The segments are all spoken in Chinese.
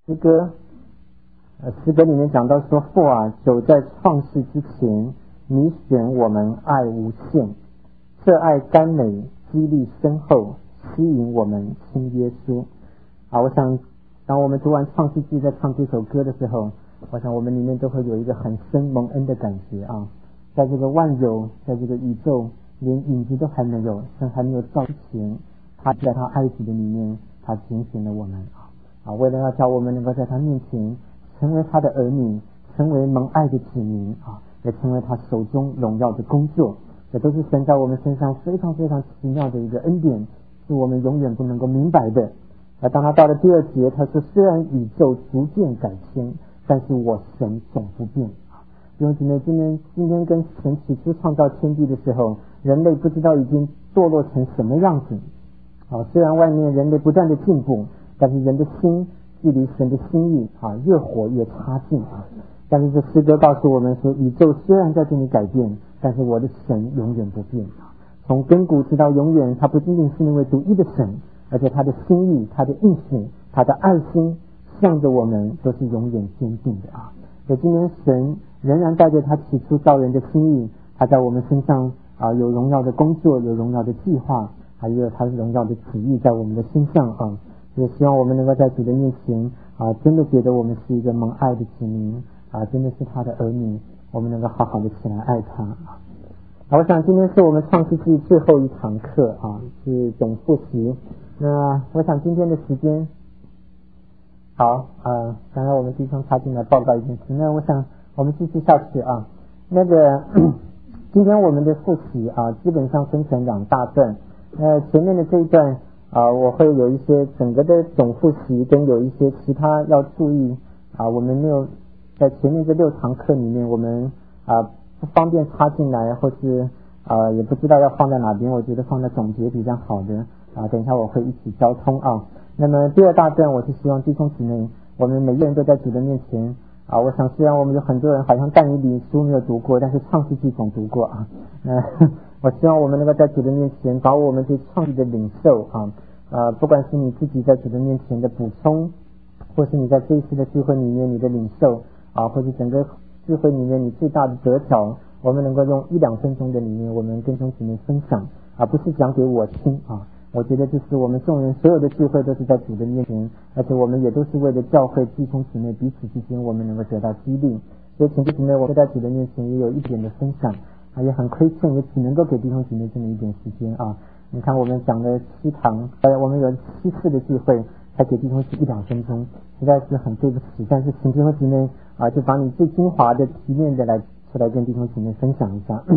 诗歌，诗歌里面讲到说，父啊，久在创世之前，你选我们爱无限，这爱甘美，激励深厚，吸引我们亲耶稣。我想当我们读完创世纪在唱这首歌的时候，我想我们里面都会有一个很深蒙恩的感觉啊。在这个万有，在这个宇宙连影子都还没有，神还没有造之前，他在他爱子的里面，他拣选了我们为了要叫我们能够在他面前成为他的儿女，成为蒙爱的子民也成为他手中荣耀的工作。这都是神在我们身上非常非常奇妙的一个恩典，是我们永远不能够明白的。当他到了第二节，他说虽然宇宙逐渐改迁，但是我神总不变。弟兄姊妹，今天跟神起初创造天地的时候，人类不知道已经堕落成什么样子虽然外面人类不断的进步，但是人的心距离神的心意越活越差劲但是这诗歌告诉我们说，宇宙虽然在这里改变，但是我的神永远不变从亘古直到永远，他不仅仅是那位独一的神，而且他的心意，他的应许，他的爱心向着我们都是永远坚定的所以今天神仍然带着他起初造人的心意，他在我们身上有荣耀的工作，有荣耀的计划，还有他荣耀的旨意在我们的身上也希望我们能够在主的面前真的觉得我们是一个蒙爱的子民真的是他的儿女，我们能够好好的起来爱他我想今天是我们创世纪最后一堂课是总复习。那我想今天的时间好刚才我们弟兄插进来报告一件事，那我想我们继续下去那个今天我们的复习基本上分成两大段。前面的这一段我会有一些整个的总复习，跟有一些其他要注意我们没有在前面这6堂课里面，我们不方便插进来，或是也不知道要放在哪边，我觉得放在总结比较好的等一下我会一起交通那么第二大段，我是希望弟兄姊妹，我们每个人都在主的面前我想虽然我们有很多人好像但以理书没有读过，但是创世纪总读过我希望我们能够在主的面前把我们对创世的领受不管是你自己在主的面前的补充，或是你在这一次的聚会里面你的领受或是整个聚会里面你最大的得着，我们能够用1-2分钟的里面，我们跟弟兄姊妹分享不是讲给我听我觉得这是我们众人所有的聚会都是在主的面前，而且我们也都是为了教会弟兄姊妹彼此之间我们能够得到激励。所以请弟兄姊妹，我们在主的面前也有一点的分享也很亏欠，也只能够给弟兄姊妹这么一点时间你看我们讲了7堂我们有7次的聚会才给弟兄姊妹1-2分钟，实在是很对不起，但是请弟兄姊妹就把你最精华的提炼的出来跟弟兄姊妹分享一下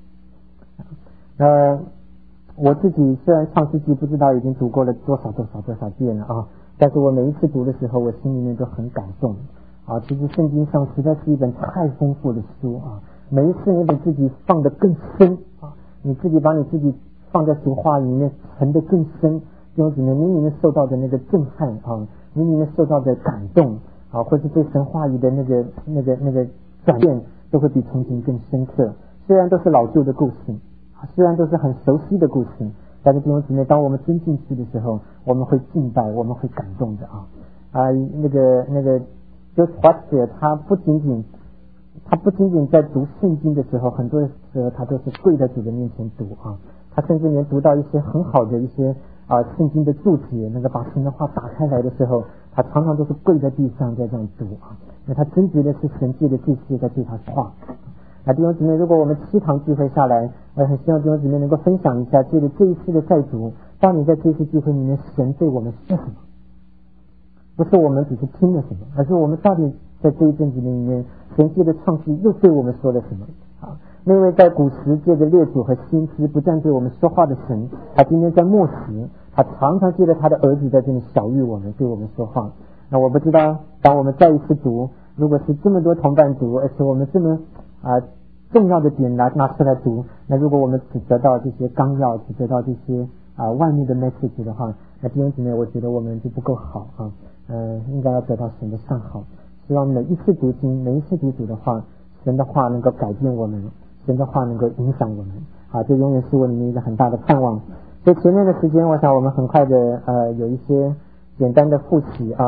我自己虽然创世纪不知道已经读过了多少遍了但是我每一次读的时候，我心里面都很感动其实圣经上实在是一本太丰富的书每一次你把自己放得更深你自己把你自己放在主话里面沉得更深，弟兄姊妹，你里面受到的那个震撼你里面受到的感动或是对神话语的那个转变，都会比从前更深刻。虽然都是老旧的故事，虽然都是很熟悉的故事，但是弟兄姊妹，当我们真进去的时候，我们会敬拜，我们会感动的那个就是华姐他不仅仅在读圣经的时候，很多的时候他都是跪在主的面前读他甚至连读到一些很好的一些圣经的注解，那个把神的话打开来的时候，他常常都是跪在地上在这样读因为他真觉得是神借的这些在对他说话弟兄姊妹，如果我们7堂聚会下来，我很希望弟兄姊妹能够分享一下借着这一次的再读，当你在这次聚会里面神对我们说什么，不是我们只是听了什么，而是我们到底在这一阵子里面神借的创世又对我们说了什么那位在古时借着列祖和先知不断对我们说话的神，他今天在末时，他常常借着他的儿子在这里晓谕我们，对我们说话。那我不知道当我们再一次读，如果是这么多同伴读，而且我们这么重要的点拿出来读，那如果我们只得到这些纲要，只得到这些外面的 message 的话，那弟兄姊妹，我觉得我们就不够好应该要得到神的上好。希望每一次读经，每一次读主的话，神的话能够改变我们，神的话能够影响我们这永远是我里面一个很大的盼望。所以前面的时间，我想我们很快的有一些简单的复习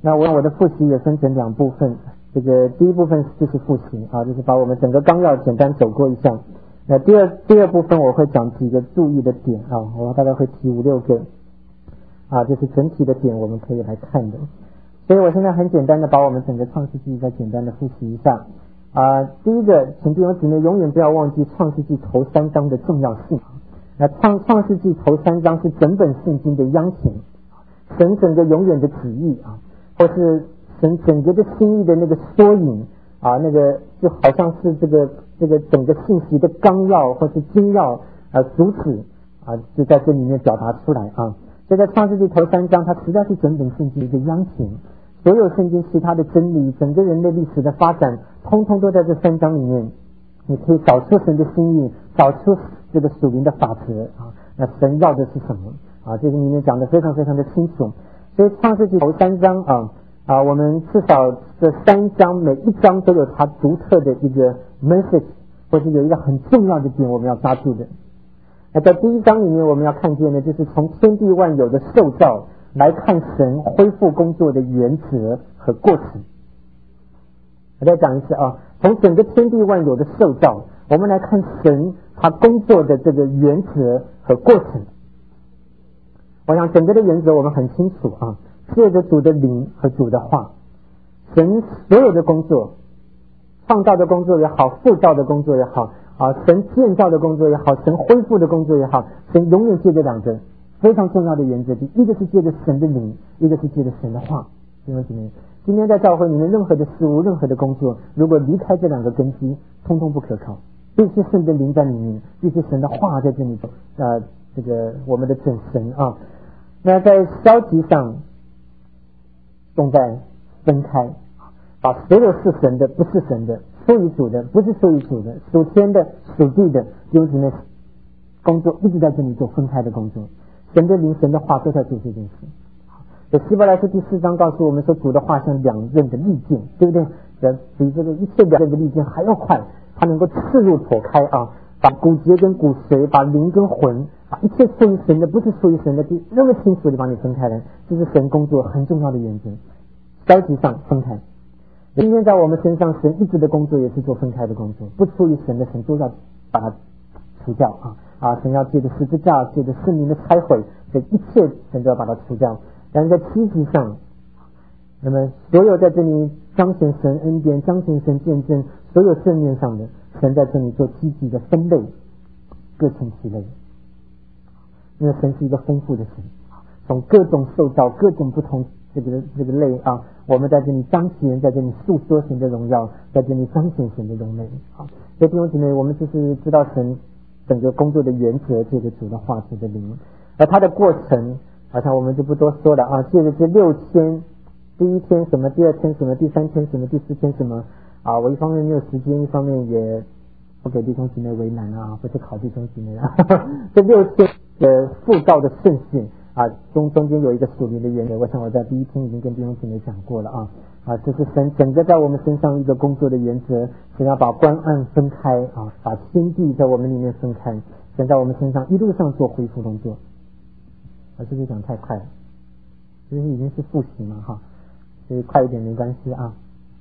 那我的复习也分成2部分，这个第一部分就是复习啊，就是把我们整个纲要简单走过一下。那第二部分我会讲几个注意的点啊，我大概会提5-6个啊，就是整体的点我们可以来看的。所以我现在很简单的把我们整个创世纪再简单的复习一下啊。第一个，请弟兄姊妹永远不要忘记创世纪头3章的重要性。那创世纪头3章是整本圣经的央情，神整个永远的旨意啊，或是神整个的心意的那个缩影啊，那个就好像是这个整个信息的纲要或是精要主旨啊，就在这里面表达出来啊。所以在创世纪头3章，它实在是整本圣经一个央情，所有圣经其他的真理，整个人类历史的发展，通通都在这3章里面。你可以找出神的心意，找出这个属灵的法则啊。那神要的是什么啊？这个里面讲的非常非常的清楚。所以创世纪头3章我们至少这3章每一章都有它独特的一个 message， 或是有一个很重要的点我们要抓住的。那在第1章里面我们要看见的就是从天地万有的受造来看神恢复工作的原则和过程。我再讲一次啊，从整个天地万有的受造，我们来看神他工作的这个原则和过程。我想整个的原则我们很清楚啊，借着主的灵和主的话，神所有的工作，创造的工作也好，复造的工作也好啊，神建造的工作也好，神恢复的工作也好，神永远借着2个非常重要的原则，一个是借着神的灵，一个是借着神的话。弟兄姊妹，今天在教会里面任何的事物，任何的工作，如果离开这2个根基，通通不可靠。必须神的灵在里面，必须神的话在这里这个我们的整神啊。那在消极上重在分开，把所有是神的不是神的，属于主的不是属于主的，属天的属地的，弟兄姊妹，工作一直在这里做分开的工作。神的灵神的话都在做这件事。希伯来书第4章告诉我们说，主的话像2刃的利剑，对不对？比这个一切2刃的利剑还要快，它能够刺入剖开啊，把骨节跟骨髓，把灵跟魂，把一切属于神的不是属于神的那么清楚的把你分开来。这是神工作很重要的原则，消极上分开。今天在我们身上，神一直的工作也是做分开的工作，不出于神的神都要把它除掉啊！神要借着十字架，借着圣灵的拆毁，这一切神都要把它除掉。但是在积极上，那么所有在这里彰显神恩典、彰显神见证，所有正面上的神在这里做积极的分类，各成其类。因为神是一个丰富的神，从各种受造、各种不同这个类啊，我们在这里彰显，在这里诉说神的荣耀，在这里彰显神的荣美啊。所以弟兄姊妹，我们就是知道神整个工作的原则，这个主的话题的灵，而它的过程。好像我们就不多说了啊，借着这6天，第1天什么，第2天什么，第3天什么，第4天什么啊，我一方面没有时间，一方面也不给弟兄姊妹为难啊，不是考弟兄姊妹啊。这6天的复造的顺序啊，中间有一个属灵的原则，我想我在第1天已经跟弟兄姊妹讲过了啊，这是神整个在我们身上一个工作的原则，神要把观暗分开啊，把天地在我们里面分开，神在我们身上一路上做恢复动作。这个讲太快了，其实已经是复习嘛所以快一点没关系啊。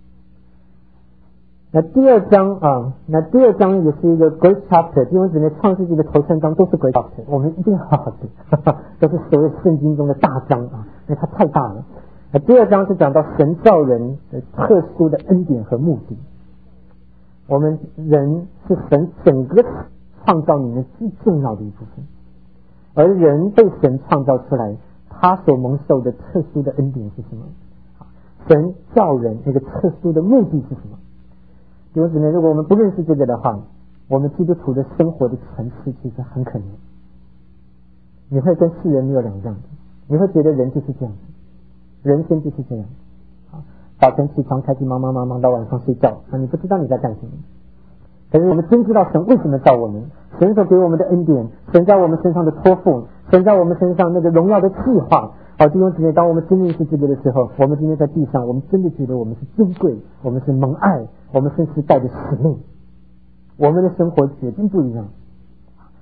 那第2章也是一个 great chapter， 弟兄姊妹，创世纪的头3章都是 great chapter， 我们一定要好好读，都是所谓圣经中的大章啊，因为它太大了。第2章是讲到神造人的特殊的恩典和目的。我们人是神整个创造里面最重要的一部分。而人被神创造出来，他所蒙受的特殊的恩典是什么？神造人那个特殊的目的是什么？弟兄姊妹，如果我们不认识这个的话，我们基督徒的生活的层次其实很可怜。你会跟世人没有两样的，你会觉得人就是这样子，人生就是这样。早晨起床开始忙到晚上睡觉，你不知道你在干什么。可是我们真知道神为什么造我们，神所给我们的恩典，神在我们身上的托付，神在我们身上那个荣耀的计划。弟兄姊妹，当我们真认识这个的时候，我们今天在地上，我们真的觉得我们是尊贵，我们是蒙爱，我们甚至带着使命，我们的生活决定不一样。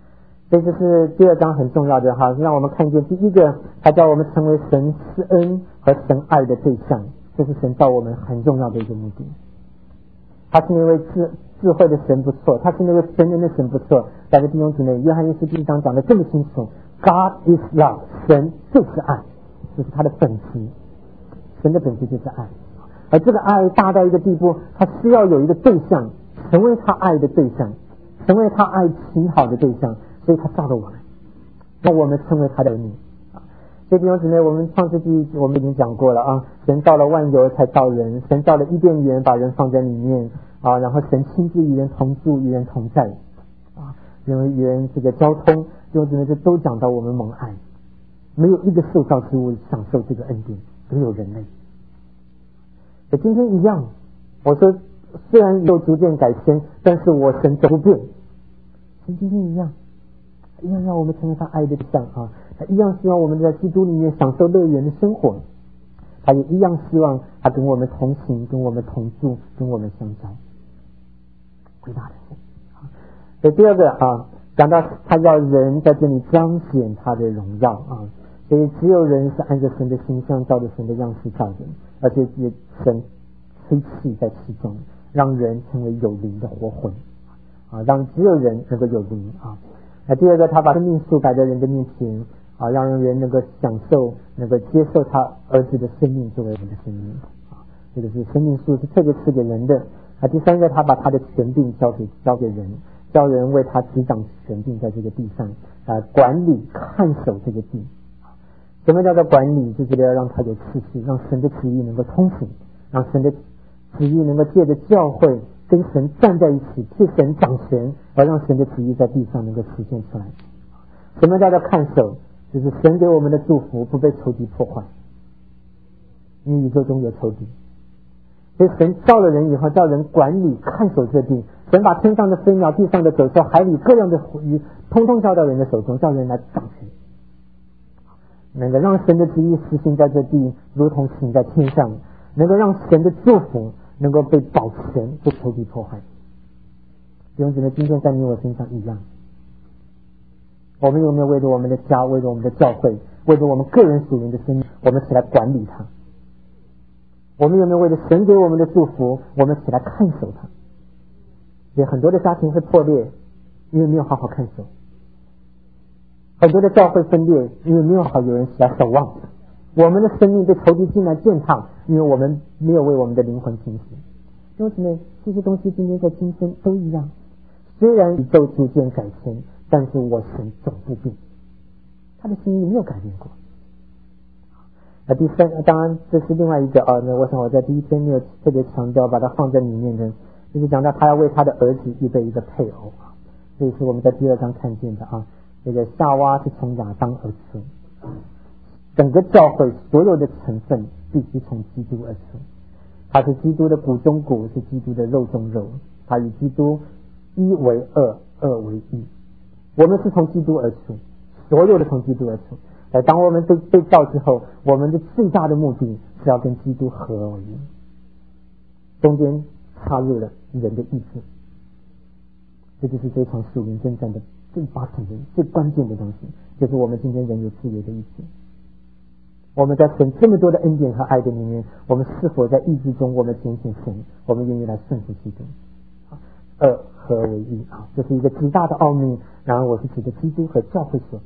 所以这是第二章很重要的哈，让我们看见第一个，他叫我们成为神施恩和神爱的对象，这是神造我们很重要的一个目的。他是那位智慧的神不错，他是那位全能的神不错。在这弟兄姊妹，约翰一书第一章讲得这么清楚 ，God is love， 神就是爱，这是他的本质，神的本质就是爱。而这个爱大到一个地步，他需要有一个对象，成为他爱的对象，成为他爱情好的对象，所以他造了我们，让我们成为他的儿女。所以弟兄姊妹，我们创世纪我们已经讲过了啊，神造了万有才造人，神造了伊甸园把人放在里面啊，然后神亲自与人同住，与人同在啊，因为与人这个交通，弟兄姊妹这都讲到我们蒙爱，没有一个受造之物享受这个恩典，只有人类。今天一样，我说虽然有逐渐改迁，但是我神不变，跟今天一样让我们成为他爱的对象啊，他一样希望我们在基督里面享受乐园的生活，他也一样希望他跟我们同行，跟我们同住，跟我们相交，伟大的神啊！所以第二个啊，讲到他要人在这里彰显他的荣耀啊，所以只有人是按照神的形象照着神的样式造的，而且也神吹气在其中，让人成为有灵的活魂啊，让只有人能够有灵啊。那第二个，他把生命树摆在人的面前啊，让人能够享受，能够接受他儿子的生命作为人的生命啊，这个是生命树是特别赐给人的啊。第三个，他把他的权柄交给人，叫人为他执掌权柄在这个地上啊，管理看守这个地。什么叫做管理？就是要让他有秩序，让神的旨意能够通行，让神的旨意能够借着教会跟神站在一起，替神掌权，而让神的旨意在地上能够实现出来。什么叫做看守？就是神给我们的祝福不被仇敌破坏，因为宇宙中有仇敌，所以神造了人以后，叫人管理看守这地。神把天上的飞鸟、地上的走兽、海里各样的鱼，通通交到人的手中，叫人来掌权，能够让神的旨意实行在这地，如同行在天上，能够让神的祝福能够被保全，不仇敌破坏。弟兄姊妹，今天在你我身上一样，我们有没有为了我们的家，为了我们的教会，为了我们个人属灵的生命，我们起来管理它？我们有没有为了神给我们的祝福，我们起来看守它？有很多的家庭会破裂，因为没有好好看守；很多的教会分裂，因为没有好有人起来守望。我们的生命被仇敌进来践踏，因为我们没有为我们的灵魂清洗。弟兄姊妹，这些东西今天在今生都一样。虽然宇宙逐渐改迁，但是我神总不变，他的心意没有改变过。第三，当然这是另外一个那我想我在第一天没有特别强调，把它放在里面的，就是讲到他要为他的儿子预备一个配偶啊，这也是我们在第二章看见的啊。这个夏娃是从亚当而出，整个教会所有的成分必须从基督而出，他是基督的骨中骨，是基督的肉中肉，他与基督一为二，二为一。我们是从基督而出，所有的从基督而出。当我们被造之后，我们的最大的目的是要跟基督合为一，中间插入了人的意志，这就是这场属灵征战的最bottom的最关键的东西，就是我们今天人有自由的意志。我们在神这么多的恩典和爱的里面，我们是否在意志中我们拣选神，我们愿意来顺服基督，二合为一啊，这是一个极大的奥秘。然后我是指的基督和教会所为。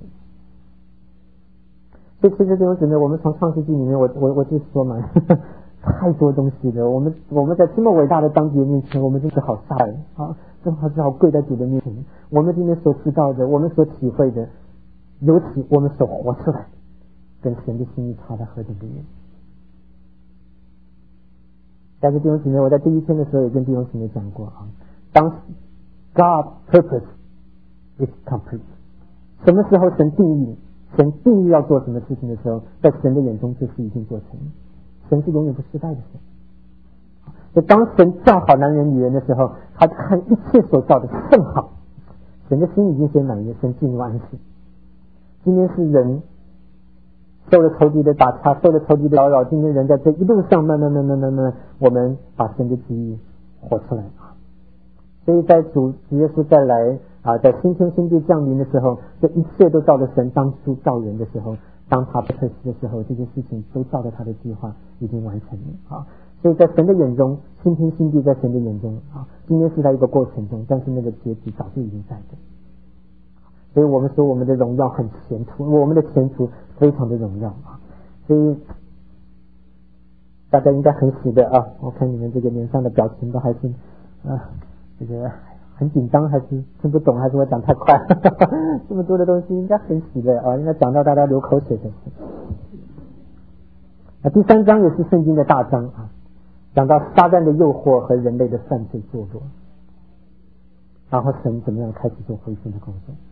所以其实弟兄姊妹，我们从创世纪里面，我就说嘛，太多东西了。我们在这么伟大的当节面前，我们真是好傻人啊，正好只好跪在主的面前。我们今天所知道的，我们所体会的，尤其我们所活出来，跟神的心意差得何等的远。但是弟兄姊妹，我在第一天的时候也跟弟兄姊妹讲过啊，当 God purpose is complete， 什么时候神定义要做什么事情的时候，在神的眼中这事已经做成。神是永远不失败的神。就当神造好男人女人的时候，他看一切所造的甚好，神的心已经先满意，神进入安息。今天是人受了仇敌的打岔，受了仇敌的扰扰，今天人在这一路上慢慢我们把神的旨意活出来啊。所以在主耶稣再来在新天新地降临的时候，这一切都照着神当初造人的时候，当他不测试的时候，这些事情都照着他的计划已经完成了所以在神的眼中，新天新地在神的眼中今天是在一个过程中，但是那个结局早就已经在的。所以我们说我们的荣耀很前途，我们的前途非常的荣耀所以大家应该很喜的我看你们这个脸上的表情都还是这个很紧张，还是听不懂，还是我讲太快这么多的东西应该很喜的应该讲到大家流口水才是第3章也是圣经的大章讲到撒旦的诱惑和人类的犯罪堕落，然后神怎么样开始做回复的工作。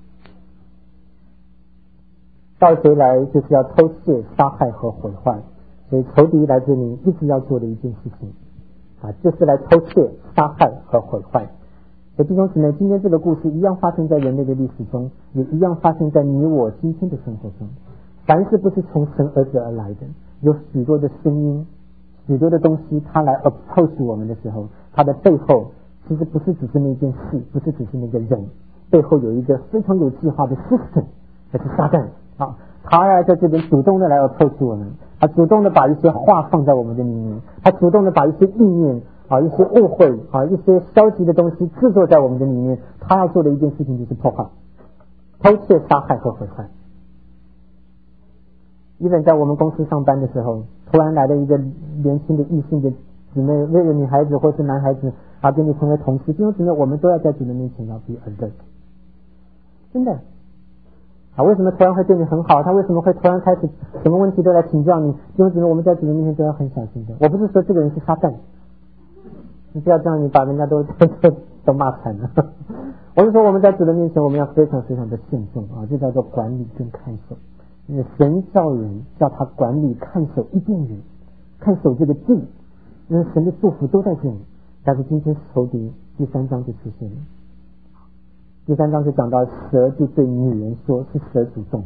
盗贼来就是要偷窃、杀害和毁坏，所以仇敌来这里一直要做的一件事情就是来偷窃、杀害和毁坏。所以弟兄姊妹，今天这个故事一样发生在人类的历史中，也一样发生在你我今天的生活中。凡是不是从神儿子而来的，有许多的声音，许多的东西，它来 approach 我们的时候，它的背后其实不是只是那件事，不是只是那个人，背后有一个非常有计划的 system， 那是撒旦他在这边主动的来 approach 我们，他主动的把一些话放在我们的里面，他主动的把一些意念一些误会一些消极的东西制作在我们的里面，他要做的一件事情就是破坏、偷窃、杀害和毁坏。even在我们公司上班的时候，突然来了一个年轻的异性的姊妹，那个女孩子或是男孩子跟你成为同事，弟兄姊妹，我们都要在主的面前要 be alert， 真的为什么突然会对你很好？他为什么会突然开始什么问题都来请教你？弟兄姊妹，我们在主的面前都要很小心的。我不是说这个人是撒旦，你不要这样，你把人家都骂惨了。我是说我们在主的面前，我们要非常非常的慎重这叫做管理跟看守。神叫人叫他管理看守一定人，看守这个地，神的祝福都在这里。但是今天仇敌第3章就出现了。第3章就讲到蛇就对女人说，是蛇主动的。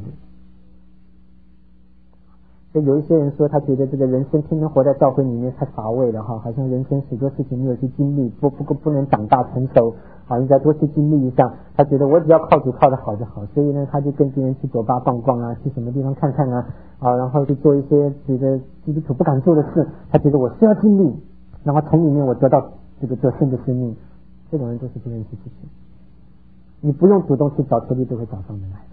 所以有一些人说，他觉得这个人生天天活在教会里面太乏味了好像人生许多事情没有去经历，不能长大成熟应该多去经历一下。他觉得我只要靠主靠得好就好，所以呢，他就跟别人去酒吧逛逛去什么地方看看然后去做一些觉得基督徒不敢做的事。他觉得我需要经历，然后从里面我得到这个得胜的生命。这种人都是不认识自己。你不用主动去找，仇敌都会找上门来的。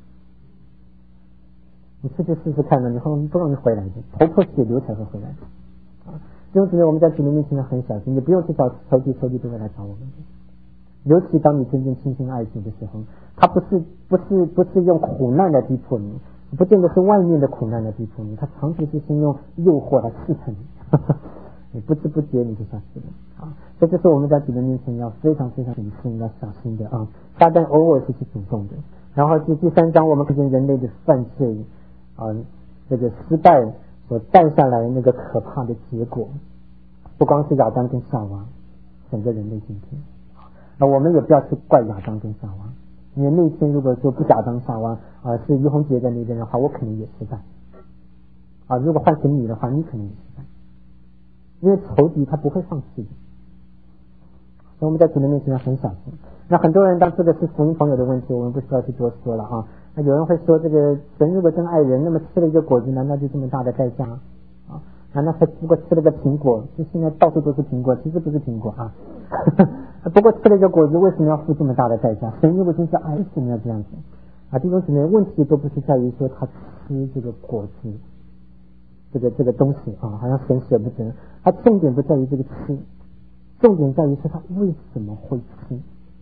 你出去试试看你不容易回来的，头破血流才会回来的弟兄姊妹，我们在主的面前很小心，你不用去找仇敌，仇敌都会来找我们的。尤其当你真正倾心爱主的时候，他不是用苦难来逼迫你，不见得是外面的苦难来逼迫你，他常常是先用诱惑来试探你你不知不觉你就下去了所以这是我们在主的面前要非常非常谨慎要小心的撒旦偶尔是主动的。然后第3章我们看见人类的犯罪这个失败所带下来那个可怕的结果，不光是亚当跟夏娃，整个人类今天我们也不要去怪亚当跟夏娃，因为那天如果说不亚当夏娃是于洪杰在那边的话，我可能也失败如果换成你的话，你可能也失败，因为仇敌他不会放弃的。所以我们在主的面前要很小心。那很多人当这个是福音朋友的问题，我们不需要去多说了那有人会说，这个神如果真爱人，那么吃了一个果子，难道就这么大的代价难道才不过吃了个苹果？就现在到处都是苹果，其实不是苹果不过吃了一个果子，为什么要付这么大的代价？神如果真是爱，为什么要这样子弟兄姊妹，问题都不是在于说他吃这个果子这个东西好像神舍不得，他重点不在于这个吃，重点在于说他为什么会吃，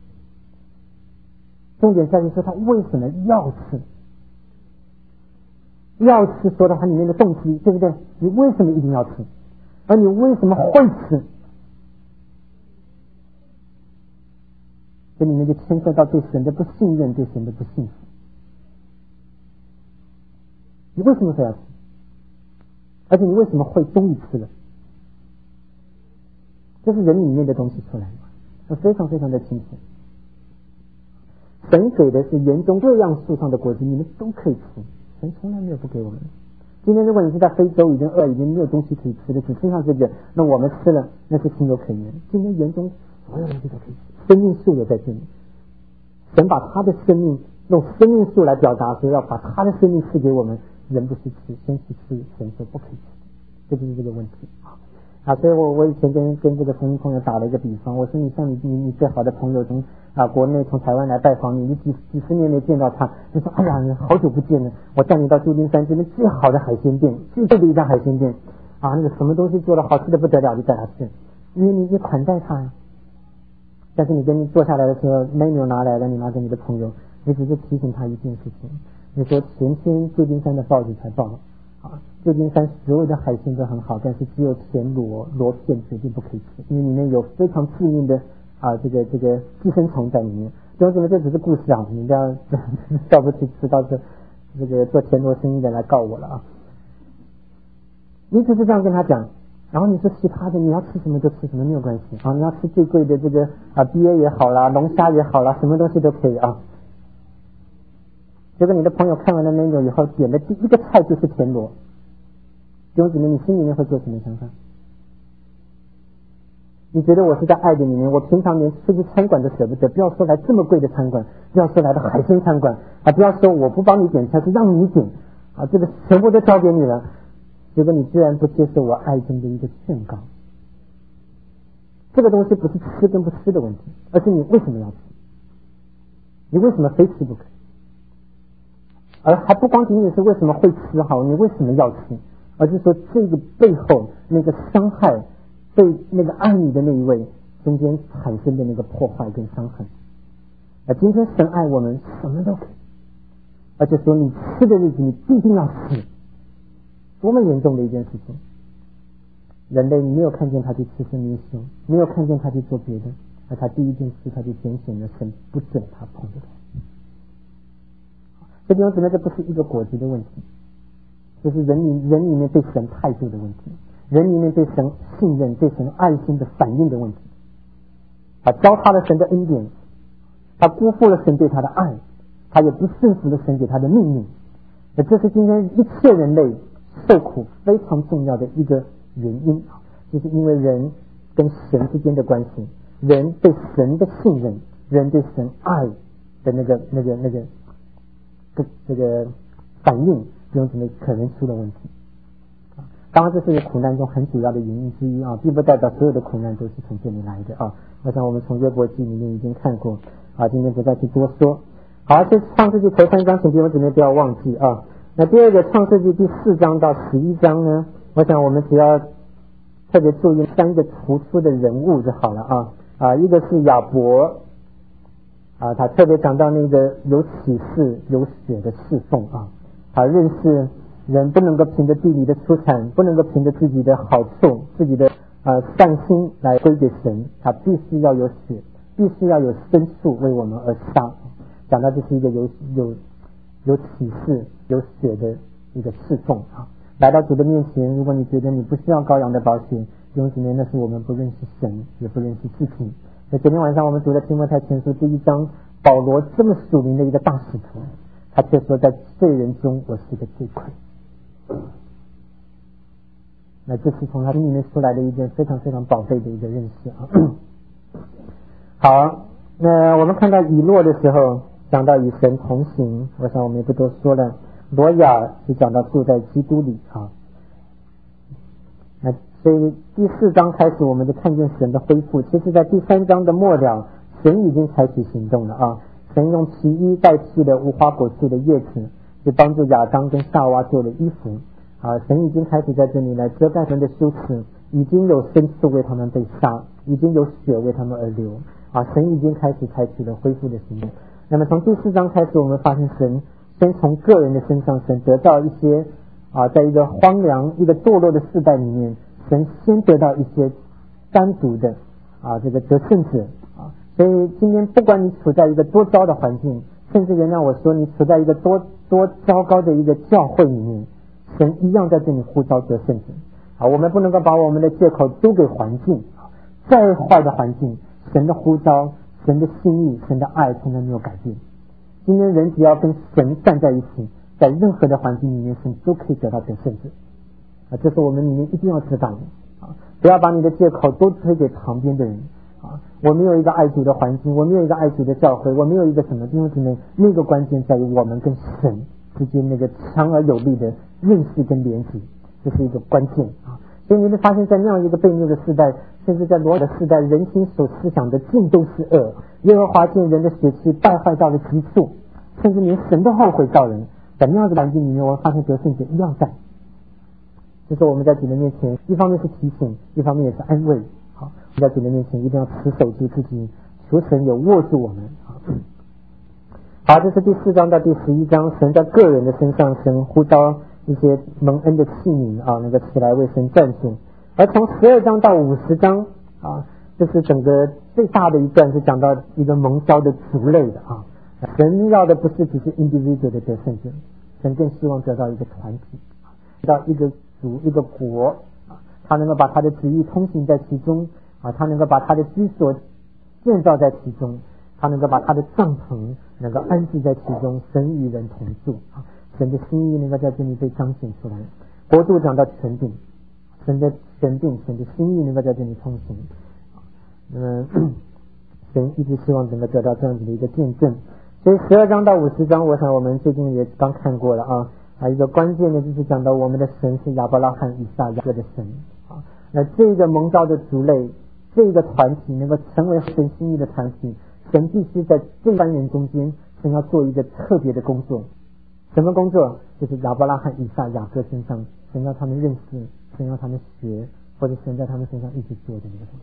重点在于说他为什么要吃。要吃说的话里面的动机，对不对？你为什么一定要吃？而你为什么会吃？这里面就牵涉到对神的不信任，对神的不信服。你为什么会要吃？而且你为什么会终于吃了？这是人里面的东西出来的，非常非常的清楚。神给的是园中各样树上的果子，你们都可以吃，神从来没有不给我们。今天如果你是在非洲已经饿，已经没有东西可以吃的，只剩下这个，那我们吃了那是情有可原。今天园中所有东西都可以吃，生命树也在这里， 神把他的生命用生命树来表达，说要把他的生命赐给我们，人不是吃，先去吃，神说不可以吃，这就是这个问题啊。所以我以前跟这个同朋友打了一个比方，我说你像你最好的朋友从国内从台湾来拜访你，你几十年没见到他，你说哎呀你好久不见了，我带你到旧金山这边最好的海鲜店，最贵的一家海鲜店啊，那个什么东西做的好吃的不得了，就带他去，因为你款待他呀。但是你跟你坐下来的时候 menu 拿来了，你拿给你的朋友，你只是提醒他一件事情，你说前天旧金山的报纸才报啊，旧金山所有的海鲜都很好，但是只有田螺片绝对不可以吃，因为里面有非常致命的这个寄生虫在里面。弟兄姊妹，这只是故事啊，你不要笑不起吃到这个做田螺生意的来告我了啊。你只是这样跟他讲，然后你说其他的你要吃什么就吃什么没有关系啊，你要吃最贵的这个鳖也好啦，龙虾也好啦，什么东西都可以啊。结果你的朋友看完了 menu 以后，点的第一个菜就是田螺，弟兄姊妹，你心里面会做什么想法？你觉得我是在爱的里面，我平常连出去餐馆都舍不得，不要说来这么贵的餐馆，不要说来的海鲜餐馆不要说我不帮你点菜，是让你点这个全部都交给你了。结果你居然不接受我爱中的一个劝告，这个东西不是吃跟不吃的问题，而是你为什么要吃，你为什么非吃不可，而还不光仅仅是为什么会吃好，你为什么要吃，而是说这个背后那个伤害对那个爱你的那一位中间产生的那个破坏跟伤痕。今天神爱我们什么都可以，而且说你吃的日子你必定要吃，多么严重的一件事情。人类你没有看见他去吃生命树，没有看见他去做别的，而他第一件事他就拣选了神不准他碰的。这地方指的这不是一个果子的问题，这是人里面对神态度的问题，人里面对神信任对神爱心的反应的问题。糟蹋了神的恩典，他辜负了神对他的爱，他也不顺服了神给他的命令。这是今天一切人类受苦非常重要的一个原因，就是因为人跟神之间的关系，人对神的信任，人对神爱的那个这个反应，弟兄姊妹可能出了问题。当然这是苦难中很主要的原因之一并不代表所有的苦难都是从这里来的我想我们从约伯记里面已经看过今天不再去多说。好，这创世纪头3章请弟兄姊妹不要忘记那第二个创世纪第4章到11章呢，我想我们只要特别注意3个突出的人物就好了一个是亚伯他特别讲到那个有启示有血的侍奉他认识人不能够凭着地里的出产，不能够凭着自己的好处自己的善心来归给神，他必须要有血，必须要有牲畜为我们而杀。讲到这是一个有启示有血的一个侍奉来到主的面前，如果你觉得你不需要羔羊的宝血，弟兄姊妹，那是我们不认识神也不认识自己。在昨天晚上我们读的提摩太前书第1章，保罗这么属灵的一个大使徒，他却说在罪人中我是个罪魁。那这是从他心里面出来的一件非常非常宝贝的一个认识好，那我们看到以诺的时候讲到与神同行，我想我们也不多说了。罗亚是讲到住在基督里那所以第4章开始我们就看见神的恢复。其实在第3章的末了，神已经采取行动了神用皮衣代替了无花果树的叶子，就帮助亚当跟夏娃做了衣服神已经开始在这里来遮盖人的羞耻，已经有牲畜为他们被杀，已经有血为他们而流神已经开始采取了恢复的行动。那么从第4章开始，我们发现神先从个人的身上，神得到一些在一个荒凉一个堕落的世代里面，神先得到一些单独的这个得胜者所以今天不管你处在一个多糟的环境，甚至人让我说你处在一个多糟糕的一个教会里面，神一样在这里呼召得胜者我们不能够把我们的借口丢给环境再坏的环境，神的呼召神的心意神的爱从来没有改变。今天人只要跟神站在一起，在任何的环境里面神都可以得到得胜者这是我们里面一定要知道的不要把你的借口都推给旁边的人我没有一个爱主的环境，我没有一个爱主的教会，我没有一个什么弟兄姊妹，那个关键在于我们跟神之间那个强而有力的认识跟连接，这是一个关键啊。所以你会发现在那样一个悖谬的时代，甚至在罗马的时代，人心所思想的尽都是恶，耶和华见人的血气败坏到了极处，甚至连神都后悔造人。在那样的环境里面，我们发现得胜者一样在，就是我们在主的面前，一方面是提醒，一方面也是安慰。好，我们在主的面前一定要持守住自己，求神有握住我们。好，这是第4章到第11章，神在个人的身上，神呼召一些蒙恩的器皿啊，那个起来为神战胜。而从12章到50章啊，这是整个最大的一段，是讲到一个蒙召的族类的啊。神要的不是只是 individual 的得胜者，神更希望得到一个团体，得到一个族一个国啊，他能够把他的旨意通行在其中啊，他能够把他的居所建造在其中，他能够把他的帐篷能够安置在其中，神与人同住啊，神的心意能够在这里被彰显出来。国度讲到权柄，神的权柄，神的心意能够在这里通行。那么神一直希望能够得到这样子的一个见证。所以12章到50章，我想我们最近也刚看过了啊，一个关键的就是讲到我们的神是亚伯拉罕、以撒、雅各的神啊。那这个蒙召的族类，这个团体能够成为神心意的团体，神必须在这班人中间，神要做一个特别的工作。什么工作？就是亚伯拉罕、以撒、雅各身上，神要他们认识，神要他们学，或者神在他们身上一起做的那个东西。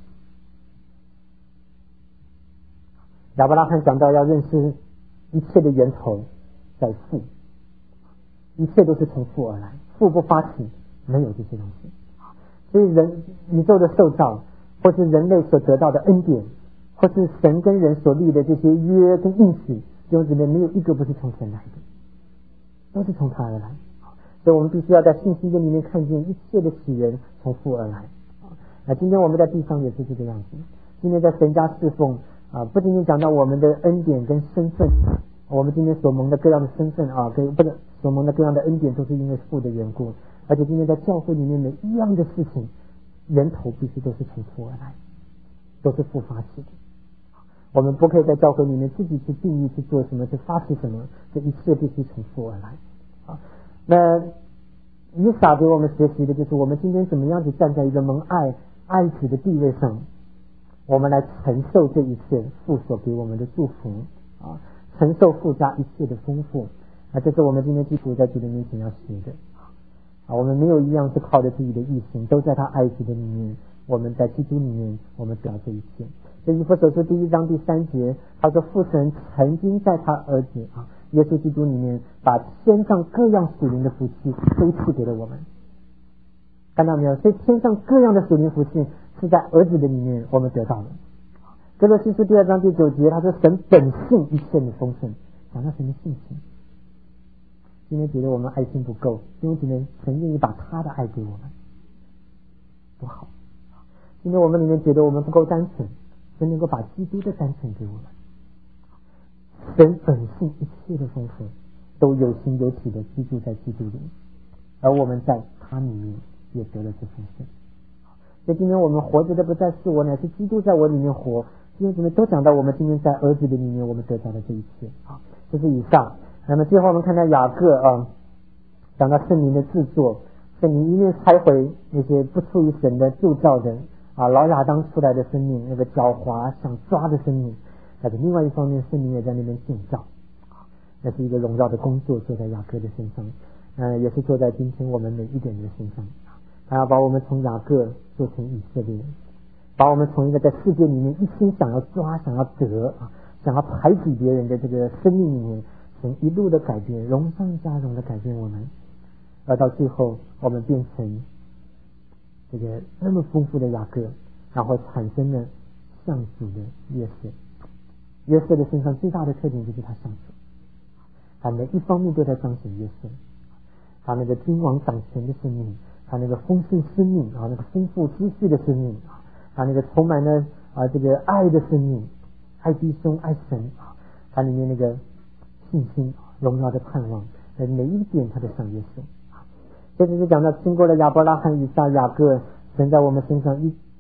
亚伯拉罕讲到要认识一切的源头在父，一切都是从父而来，父不发起，没有这些东西。所以宇宙的受造，或是人类所得到的恩典，或是神跟人所立的这些约跟应许，弟兄姊妹，没有一个不是从神来的，都是从他而来。所以我们必须要在信息里面看见一切的起源从父而来。那今天我们在地上也是这个样子，今天在神家侍奉啊，不仅仅讲到我们的恩典跟身份，我们今天所蒙的各样的身份啊，所蒙的各样的恩典都是因为父的缘故，而且今天在教会里面每一样的事情，源头必须都是从父而来，都是父发起的。我们不可以在教会里面自己去定义去做什么，去发起什么，这一切必须从父而来啊。那以撒给我们学习的就是我们今天怎么样子站在一个蒙爱子的地位上，我们来承受这一切父所给我们的祝福啊，承受附加一切的丰富啊，这是我们今天基督在主的面前要学的啊。我们没有一样是靠着自己的意行，都在他爱子的里面，我们在基督里面我们得这一切。所以以弗所书第1章第3节，他说父神曾经在他儿子啊耶稣基督里面，把天上各样属灵的福气都赐给了我们，看到没有？所以天上各样的属灵福气是在儿子的里面我们得到的。哥罗西书第2章第9节，他说神本性一切的丰盛，讲到神的性情。今天觉得我们爱心不够，因为今天神愿意把他的爱给我们，多好。今天我们里面觉得我们不够单纯，神能够把基督的单纯给我们。神本性一切的丰富都有形有体的居住在基督里，而我们在他里面也得了这丰盛。所以今天我们活着的不再是我，乃是基督在我里面活。今天姊妹都讲到我们今天在儿子的里面我们得到的这一切啊，这是以上。那么最后我们看到雅各啊，讲到圣灵的制作，圣灵一面拆毁那些不出于神的铸造的啊，老亚当出来的生命，那个狡猾想抓的生命，但是另外一方面圣灵也在那边建造，那是一个荣耀的工作做在雅各的身上，也是做在今天我们每一点的身上。他要把我们从雅各做成以色列，把我们从一个在世界里面一心想要抓想要得啊，想要排挤别人的这个生命里面，从一路的改变，荣上加荣的改变我们，而到最后我们变成这个那么丰富的雅各，然后产生了像主的约瑟。约瑟的身上最大的特点就是他像主，他每一方面都在彰显约瑟，他那个君王掌权的生命，他那个丰盛生命啊，那个丰富积蓄的生命啊，他那个充满了这个爱的生命，爱弟兄爱神啊，他里面那个信心荣耀的盼望，每一点他都像耶稣。这就是讲到经过了亚伯拉罕、以撒、雅各，神在我们身上一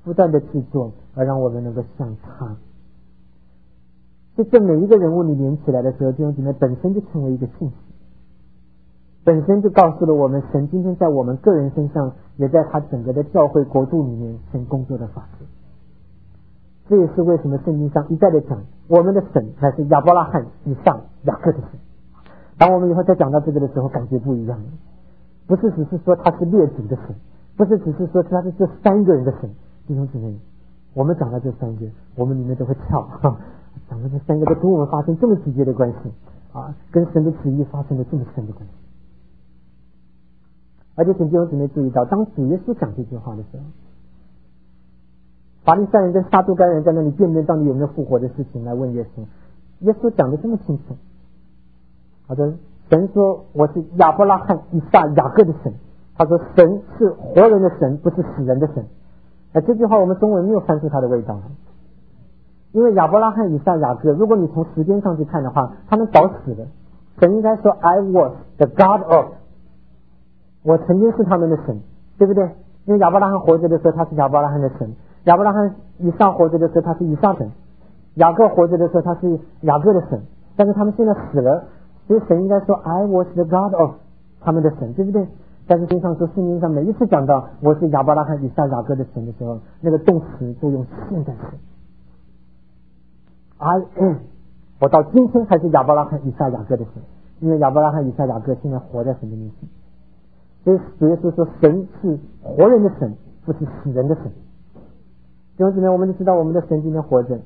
不断的制作，而让我们能够像他。所以这每一个人物你连起来的时候，弟兄姊妹本身就成为一个信息，本身就告诉了我们神今天在我们个人身上，也在他整个的教会国度里面神工作的法则。这也是为什么圣经上一再的讲，我们的神乃是亚伯拉罕以上雅各的神。当我们以后再讲到这个的时候，感觉不一样了，不是只是说他是列祖的神，不是只是说他是这三个人的神。弟兄姊妹，我们讲到这三个，我们里面都会跳，讲到这三个都跟我们发生这么直接的关系啊，跟神的旨意发生了这么深的关系。而且请弟兄姊妹注意到，当主耶稣讲这句话的时候，法利赛人跟撒都该人在那里辩论到底有没有复活的事情来问耶稣，耶稣讲得这么清楚。好的，神说我是亚伯拉罕以撒雅各的神，他说神是活人的神，不是死人的神。这句话我们中文没有翻出它的味道，因为亚伯拉罕以撒雅各，如果你从时间上去看的话，他们早死了。神应该说 I was the God of， 我曾经是他们的神，对不对？因为亚伯拉罕活着的时候他是亚伯拉罕的神，亚伯拉罕以撒活着的时候他是以撒神，雅各活着的时候他是雅各的神，但是他们现在死了，所以神应该说 I was the God of 他们的神，对不对？但是经常说圣经上每一次讲到我是亚伯拉罕以撒雅各的神的时候，那个动词都用现在时 I am， 我到今天还是亚伯拉罕以撒雅各的神，因为亚伯拉罕以撒雅各现在活在神的面前。所以主耶稣说神是活人的神，不是死人的神。弟兄姊妹，我们就知道我们的神今天活着，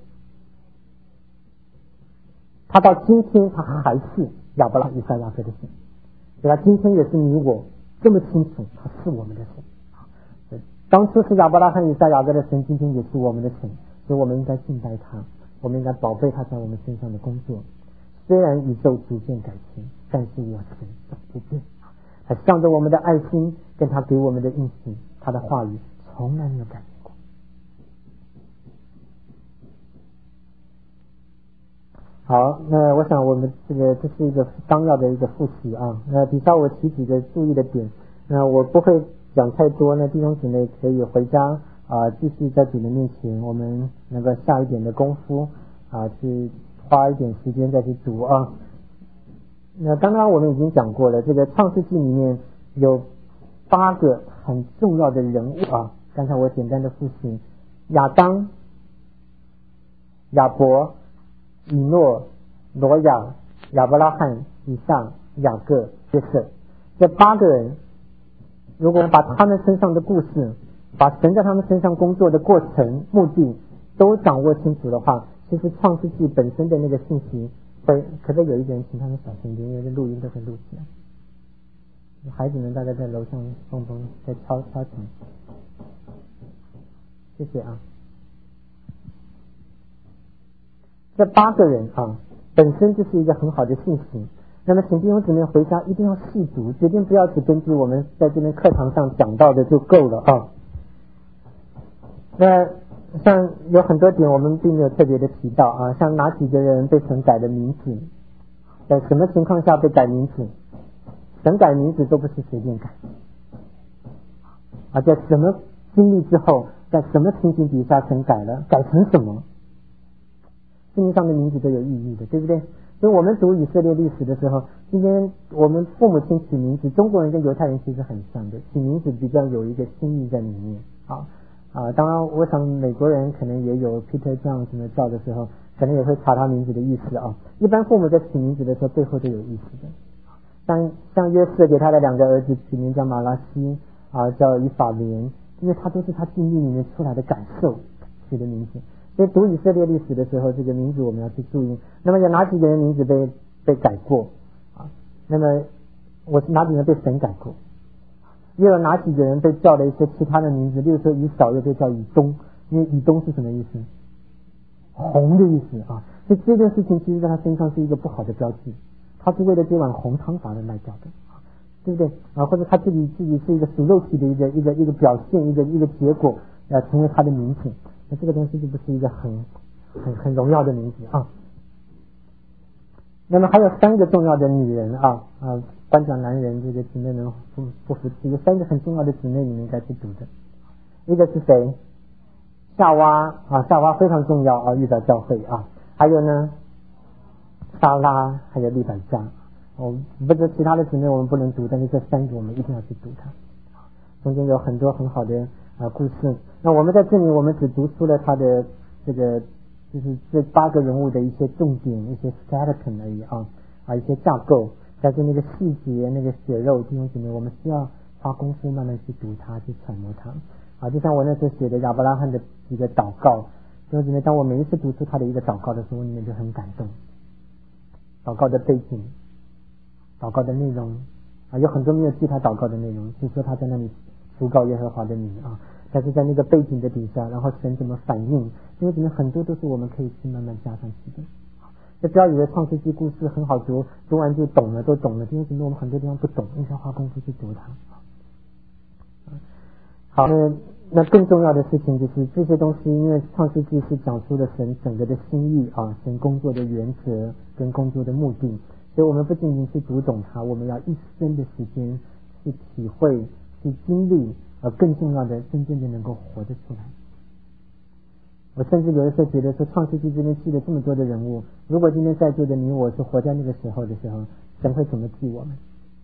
他到今天他还是亚伯拉罕以撒雅各的神，所以他今天也是你我这么清楚他是我们的神。当初是亚伯拉罕以撒雅各的神，今天也是我们的神，所以我们应该敬拜他，我们应该宝贝他在我们身上的工作。虽然宇宙逐渐改变，但是我神总不变，他向着我们的爱心跟他给我们的应许，他的话语从来没有改变过。好，那我想我们这是一个纲要的一个复习啊。底下我提几个注意的点，我不会讲太多，那弟兄姊妹可以回家继续在主的面前，我们能够下一点的功夫去花一点时间再去读啊。那刚刚我们已经讲过了，这个创世纪里面有8个很重要的人物啊。刚才我简单的复习：亚当、亚伯、以诺、挪亚、亚伯拉罕、以撒、雅各、约瑟。这8个人，如果我们把他们身上的故事，把神在他们身上工作的过程、目的都掌握清楚的话，其实创世纪本身的那个信息会，可不可以有一个人请他们小心点，因为这录音都会录起来。孩子们大概在楼上蹦蹦在敲琴，谢谢啊。这8个人本身就是一个很好的信息。那么请弟兄姊妹回家一定要细读，决定不要只根据我们在这边课堂上讲到的就够了啊。那像有很多点我们并没有特别的提到啊，像哪几个人被神改的名字，在什么情况下被改名字，神改名字都不是随便改在什么经历之后，在什么情形底下神改了，改成什么，圣经上的名字都有意义的，对不对？所以我们读以色列历史的时候，今天我们父母亲取名字，中国人跟犹太人其实很像的，取名字比较有一个心意在里面当然我想美国人可能也有 Peter John 什么叫的时候，可能也会查他名字的意思一般父母在取名字的时候背后都有意思的。像约瑟给他的2个儿子取名叫马拉西叫以法莲，因为他都是他经历里面出来的感受取的名字。所以读以色列历史的时候，这个名字我们要去注意。那么有哪几个人名字被改过那么我是哪几个人被神改过，又有哪几个人被叫了一些其他的名字，例如说以扫又被叫以东，因为以东是什么意思？红的意思所以这件事情其实在他身上是一个不好的标记，他是为了这碗红汤把它卖掉的对不对或者他自己是一个属肉体的一个表现，一个结果成为他的名字，那这个东西就不是一个很荣耀的名字那么还有3个重要的女人颁奖男人，这个姊妹们不服气，有3个很重要的姊妹你们应该去读的。一个是谁？ 夏娃非常重要啊，预表教会啊。还有呢，撒拉，还有利百加。不知其他的姊妹我们不能读，但是这三个我们一定要去读它。中间有很多很好的故事。那我们在这里我们只读出了他的这个就是这8个人物的一些重点，一些 skeleton 而已一些架构。但是那个细节，那个血肉，弟兄姊妹，我们需要花功夫慢慢去读它，去揣摩它。就像我那时候写的亚伯拉罕的一个祷告，弟兄姊妹，当我每一次读出他的一个祷告的时候，我里面就很感动。祷告的背景，祷告的内容有很多没有记他祷告的内容，就说他在那里求告耶和华的名但是在那个背景的底下，然后神怎么反应，因为里面很多都是我们可以去慢慢加上去的。就不要以为创世纪故事很好读，读完就懂了，都懂了。因为我们很多地方不懂，应该花功夫去读它。好，那更重要的事情就是这些东西，因为创世纪是讲出了神整个的心意神工作的原则跟工作的目的，所以我们不仅仅去读懂它，我们要一生的时间去体会、去经历，更重要的，真正的能够活得出来。我甚至有的时候觉得说，创世纪这边记了这么多的人物，如果今天在座的你我是活在那个时候的时候，神会怎么记我们？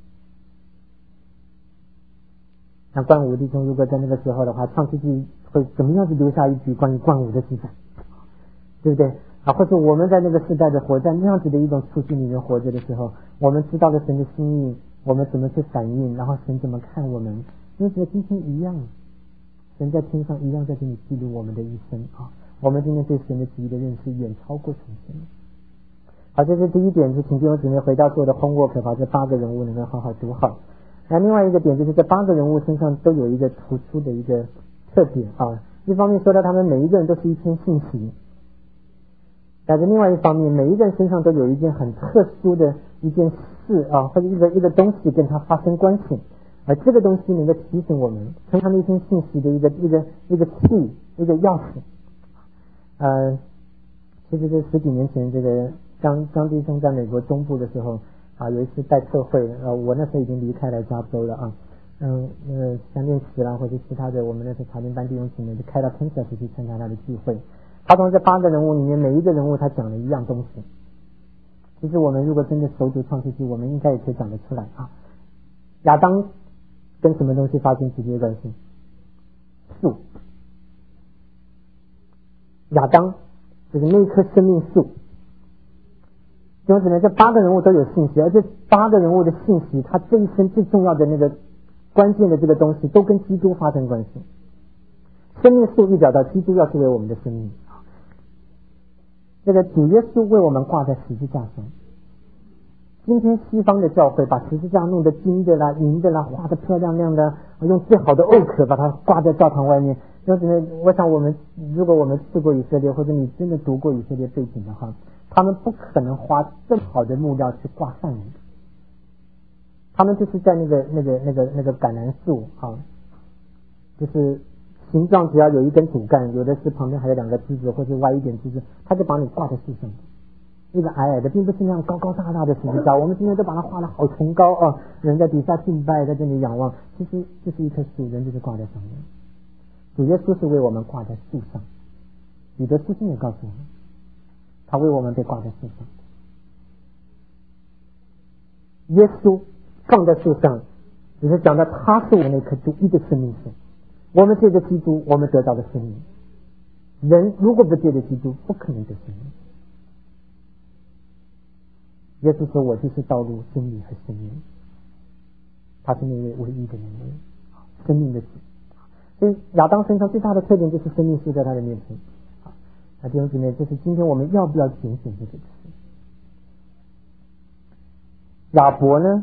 像冠武弟兄如果在那个时候的话，创世纪会怎么样子留下一句关于冠武的记载，对不对或者我们在那个时代的活在那样子的一种处境里面活着的时候，我们知道了神的心意，我们怎么去反应，然后神怎么看我们，因为觉得今天一样，神在天上一样在这里记录我们的一生我们今天对神的旨意的认识远超过从前。好，这是第一点，是请弟兄姊妹回到做的 homework， 把这8个人物能够好好读好。那另外一个点就是这8个人物身上都有一个突出的一个特点一方面说到他们每一个人都是一篇信息，但是另外一方面每一个人身上都有一件很特殊的一件事或者一个东西跟他发生关系，而这个东西能够提醒我们成他们一篇信息的一个 key， 一个钥匙。其实这10几年前，这个张弟兄在美国东部的时候有一次带特会，我那时候已经离开了加州了像练习啦或者其他的，我们那时候查经班弟兄姊妹就开到 Kansas 去参加他的聚会。他从这8个人物里面，每一个人物他讲了一样东西。其实我们如果真的熟读创世纪，我们应该也可以讲得出来亚当跟什么东西发生直接关系？树。亚当就是那一棵生命树。弟兄姊妹，这8个人物都有信息，而这8个人物的信息，他这一生最重要的那个关键的这个东西，都跟基督发生关系。生命树预表到基督要成为我们的生命。这个主耶稣为我们挂在十字架上。今天西方的教会把十字架弄得金的啦、银的啦，画得漂亮亮的，用最好的 oak 把它挂在教堂外面。我想如果我们去过以色列，或者你真的读过以色列背景的话，他们不可能花这么好的木料去挂上面，他们就是在那个橄榄树就是形状只要有一根主干，有的是旁边还有2个枝子，或者歪一点枝子，他就把你挂在树上。一个矮矮的，并不是那样高高大大的十字架，我们今天都把它画得好崇高人在底下敬拜，在这里仰望，其实这是一棵树，人就是挂在上面。主耶稣是为我们挂在树上，彼得书信也告诉我们，他为我们被挂在树上。耶稣放在树上，只是讲到他是我们那棵独一的生命树，我们借着基督，我们得到了生命。人如果不借着基督，不可能得生命。耶稣说：“我就是道路、真理和生命。”他是那位唯一的人物，生命的主。所以亚当身上最大的特点就是生命树在他的面前。弟兄姊妹，这是今天我们要不要拣选这个词？亚伯呢？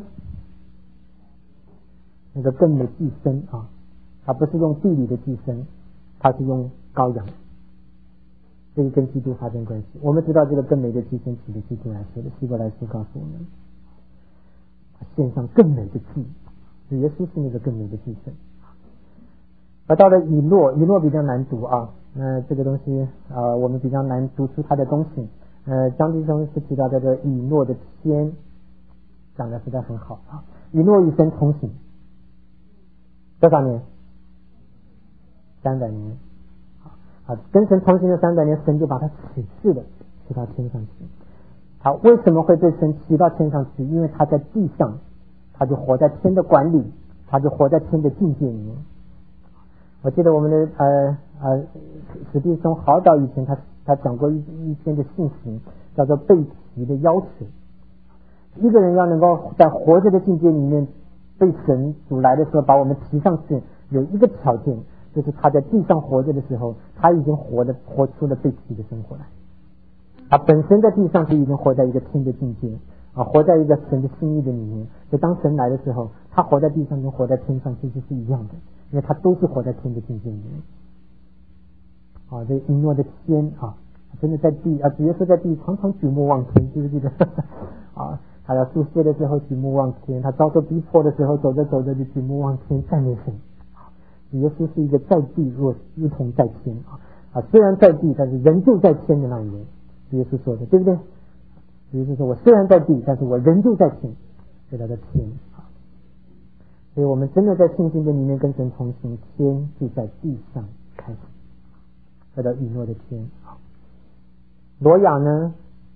那个更的寄生他不是用地理的寄生，他是用羔羊。这个跟基督发生关系。我们知道这个更美的祭牲指的基督来说的，希伯来书告诉我们，献上更美的祭，耶稣是那个更美的祭牲。而到了以诺比较难读那这个东西我们比较难读出它的东西。张弟兄是提到这个以诺的天，讲的实在很好以诺一生同行多少年？300年。 跟神同行的300年，神就把他启示了，使他天上去。他为什么会被神提到天上去？因为他在地上，他就活在天的管理，他就活在天的境界里面。我记得我们的史蒂松好早以前他讲过一篇的信息，叫做被提的要求。一个人要能够在活着的境界里面被神主来的时候把我们提上去，有一个条件，就是他在地上活着的时候，他已经活出了被提的生活来。他本身在地上就已经活在一个天的境界活在一个神的心意的里面。就当神来的时候，他活在地上跟活在天上其实是一样的，因为他都是活在天的境界里面。这一诺的天真的在地主耶稣在地常常举目望天，记不记得他要书写的时候举目望天，他遭受逼迫的时候走着走着就举目望天赞美神。主耶稣是一个在地如同在天虽然在地，但是仍旧在天的那一位。主耶稣说的对不对？主耶稣说我虽然在地，但是我仍旧在天，所以他的天所以我们真的在信心的里面跟神同行，天就在地上开始，来到以诺的天。挪亚呢，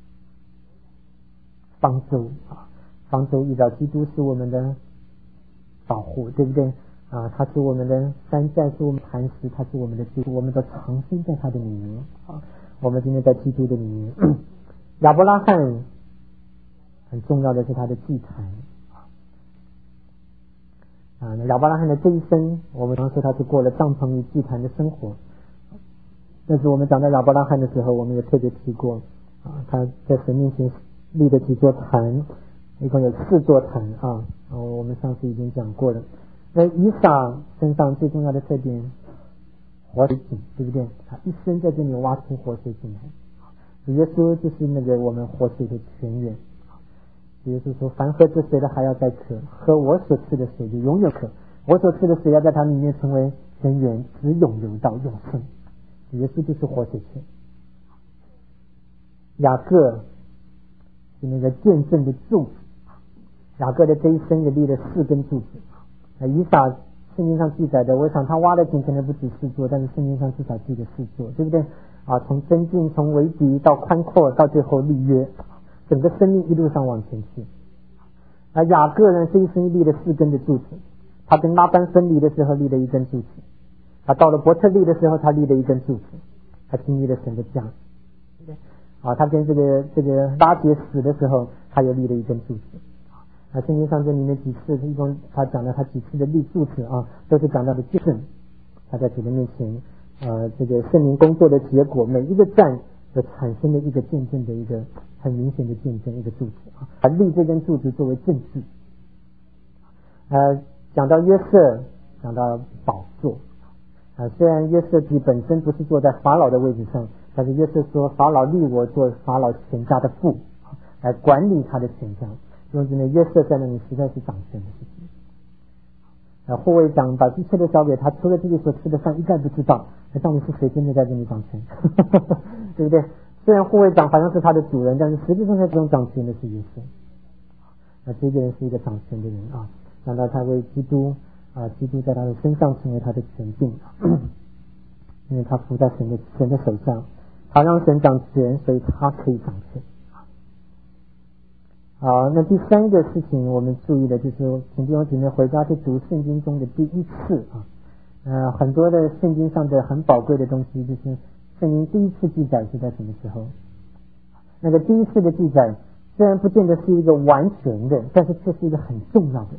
方舟遇到基督是我们的保护，对不对他是我们的山寨，是我们磐石，他是我们的基督，我们都藏身在他的里面我们今天在基督的里面。亚伯拉罕很重要的是他的祭坛亚伯拉罕的这一生，我们常说他是过了帐篷与祭坛的生活。但是我们讲到亚伯拉罕的时候，我们也特别提过他在神面前立的几座坛，一共有4座坛我们上次已经讲过了。那以撒身上最重要的特点，活水井，对不对？他一生在这里挖出活水井来。主耶稣就是那个我们活水的泉源。主耶稣说，凡喝这水的还要再渴，喝我所赐的水就永远渴，我所赐的水要在他里面成为泉源，直涌流到永生。主耶稣就是活水泉。雅各是那个见证的柱子，雅各的这一生也立了4根柱子。以撒圣经上记载的，我想他挖的井可能不止4座，但是圣经上至少记了4座，对不对从增进，从为敌到宽阔，到最后立约，整个生命一路上往前去。雅各呢，这一生立了4根的柱子。他跟拉班分离的时候立了1根柱子，他到了伯特利的时候他立了1根柱子，他经历了神的家。他跟这个拉结死的时候他又立了1根柱子。圣经上这里面几次，一共他讲了他几次的立柱子都是讲到的见证，他在主的面前这个圣灵工作的结果，每一个站就产生了一个见证的一个很明显的见证，一个柱子他立这根柱子作为证据。讲到约瑟，讲到宝座虽然约瑟自己本身不是坐在法老的位置上，但是约瑟说法老立我做法老全家的父来管理他的全家。因为约瑟在那里实在是掌权的事情。护卫长把一切都交给他，除了自己所吃的饭一概不知道，那到底是谁真的在这里掌权？对不对？虽然护卫长好像是他的主人，但是实际上在这种掌权的是约瑟。这个人是一个掌权的人讲到他为基督基督在他的身上成为他的权柄因为他服在神的手上，他让神掌权，所以他可以掌权。那第3个事情我们注意的就是，请弟兄姊妹回家去读圣经中的第一次很多的圣经上的很宝贵的东西，就是圣经第一次记载是在什么时候？那个第一次的记载虽然不见得是一个完全的，但是却是一个很重要的。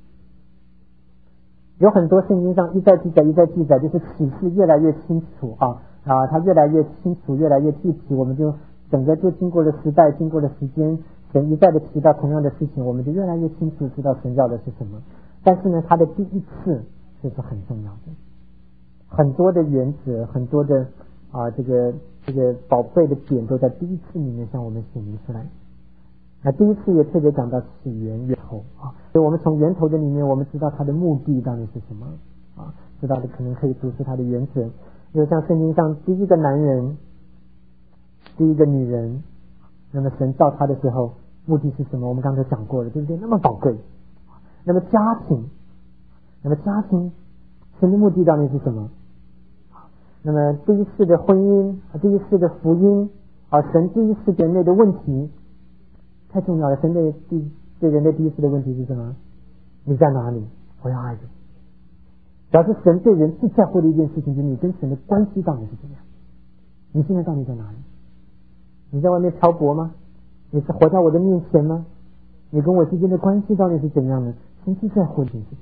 有很多圣经上一再记载，就是启示越来越清楚它越来越清楚，越来越具体，我们就整个就经过了时代，经过了时间，神一再的提到同样的事情，我们就越来越清楚知道神要的是什么。但是呢，它的第一次这是很重要的，很多的原则，很多的这个宝贵的点都在第一次里面向我们显明出来。那第一次也特别讲到起源源头所以我们从源头的里面，我们知道它的目的到底是什么知道的可能可以读出它的原则。因为像圣经上第一个男人，第一个女人，那么神造他的时候目的是什么？我们刚才讲过了，对不对？那么宝贵。那么家庭神的目的到底是什么？ 那么第一次的婚姻，第一次的福音，神第一次人类的问题太重要了。神对人类第一次的问题是什么？你在哪里？我要爱你。表示神对人最在乎的一件事情，就是你跟神的关系到底是怎么样？你现在到底在哪里？你在外面漂泊吗？你是活在我的面前吗？你跟我之间的关系到底是怎样的？神最在乎的事情。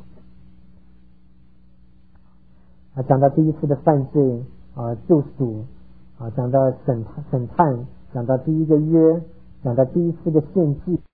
讲到第一次的犯罪救赎讲到审判，讲到第一个约，讲到第一次的献祭。